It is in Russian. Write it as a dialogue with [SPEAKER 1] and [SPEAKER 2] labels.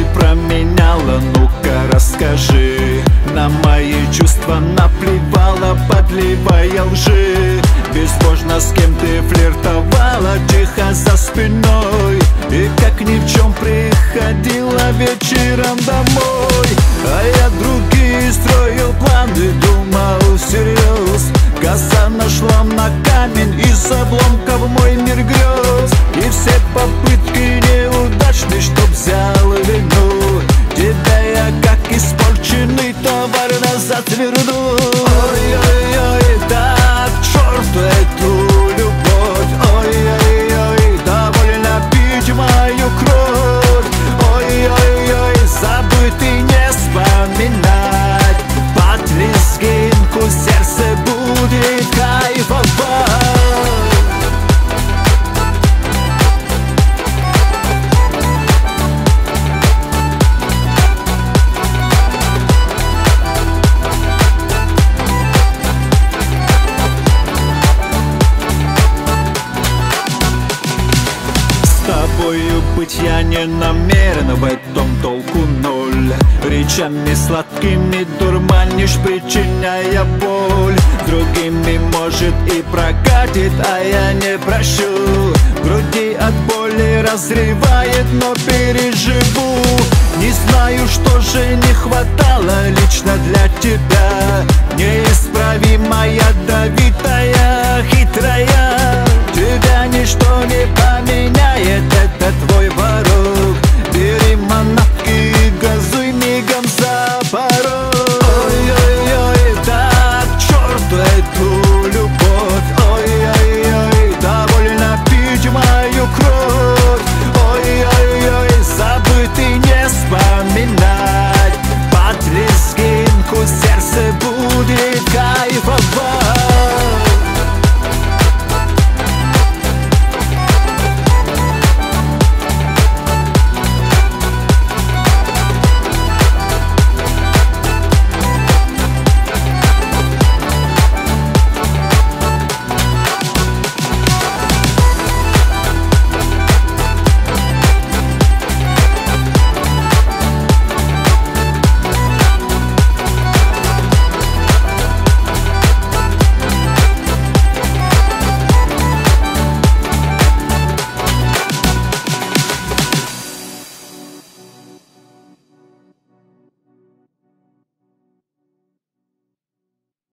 [SPEAKER 1] променяла, ну-ка расскажи. На мои чувства наплевала, подливая лжи. Безбожно с кем ты флиртовала, тихо за спиной. И как ни в чем приходила вечером домой. А я другие строил планы, думал всерьез. Коса нашла на камень, из обломков мой мир грез. И все попытки неудачны, чтоб взял вину. Тебя я как испорченный товар назад верну. Ой-ой-ой, да к черту эту любовь. Ой-ой-ой, довольно пить мою кровь. Ой-ой-ой, забыть и не вспоминать. Под лезгинку сердце будет кайфовать. С тобою быть я не намерен, в этом толку ноль. Речами сладкими дурманишь, причиняя боль. Другими может и прокатит, а я не прощу. В груди от боли разрывает, но переживу. Не знаю, что же не хватало лично для тебя. Неисправимая, ядовитая, хитрая. Тебя ничто не поменяет.